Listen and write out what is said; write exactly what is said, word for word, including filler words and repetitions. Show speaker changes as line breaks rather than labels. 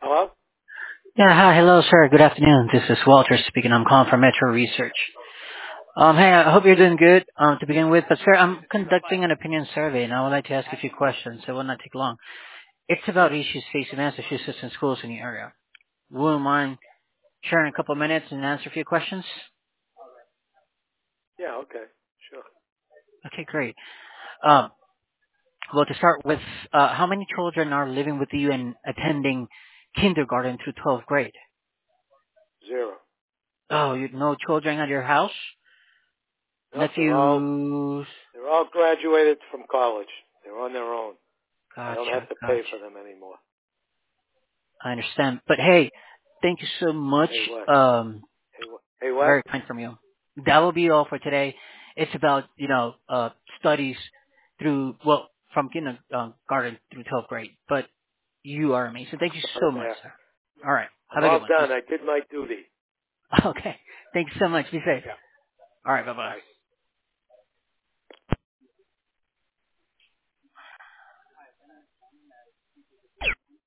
Hello?
Yeah, hi, hello, sir. Good afternoon. This is Walter speaking. I'm calling from Metro Research. Um, hey, I hope you're doing good. Um, to begin with, but sir, I'm conducting an opinion survey, and I would like to ask a few questions. It will not take long. It's about issues facing Massachusetts and schools in the area. Would you mind sharing a couple of minutes and answer a few questions?
Yeah, okay. Sure.
Okay, great. Um, well, to start with, uh, how many children are living with you and attending kindergarten through twelfth grade?
Zero.
Oh, you no children at your house?
Nope, they're all
Nephews?
they're all graduated from college. They're on their own. I don't
Gotcha,
have to pay
gotcha.
for them anymore.
I understand. But hey, thank you so much.
Hey what?
Um,
Hey what? Hey what?
very kind from you. That will be all for today. It's about, you know, uh, studies through, well, from kindergarten through twelfth grade. But you are amazing. Thank you
Out
so
of
much,
there.
sir. All right.
I'm
Have a good
all
one. Be
done. I did my duty.
safe. Okay. Thank you so much. Be safe.
Yeah.
All right. Bye-bye.
Bye.